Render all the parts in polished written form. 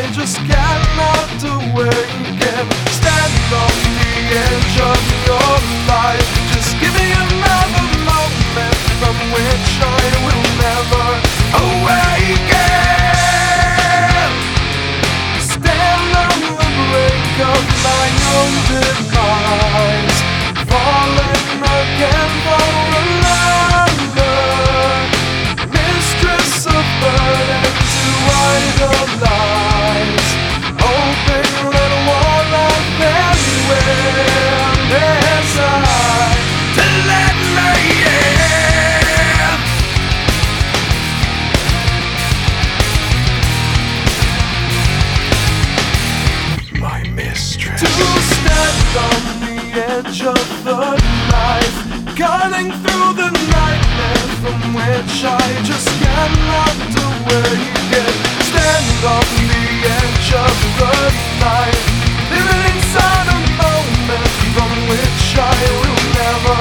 just cannot awaken. Stand on the edge of your life. Just give me another moment from which I will never awaken. Stand on the brink of my own demise, falling again for another mistress of burden to idolize, hoping that one of them will decide to let me in. My mistress. To stand on the edge of the knife, cutting through the nightmare from which I just cannot awaken. Stand on the edge of the knife, living inside a moment from which I will never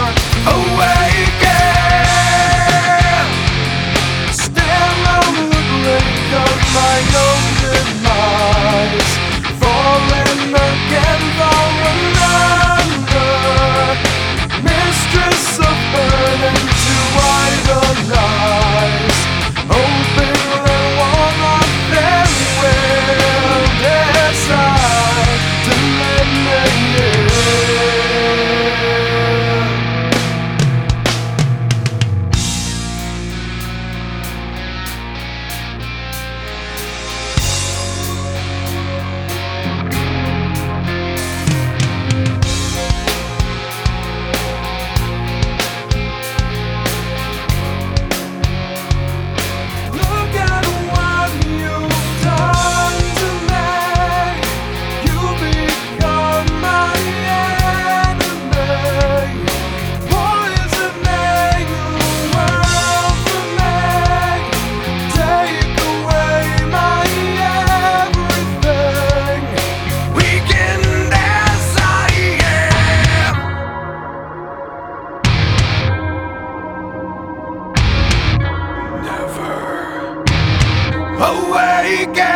awaken. Stand on the brink of my own demise, falling again for another mistress of burden to idolize, hoping that one of them will decide to let me in. Look at what you've done to me. You become my enemy, poisoning the world for me. Take away my everything, weakened as I am. Never awaken.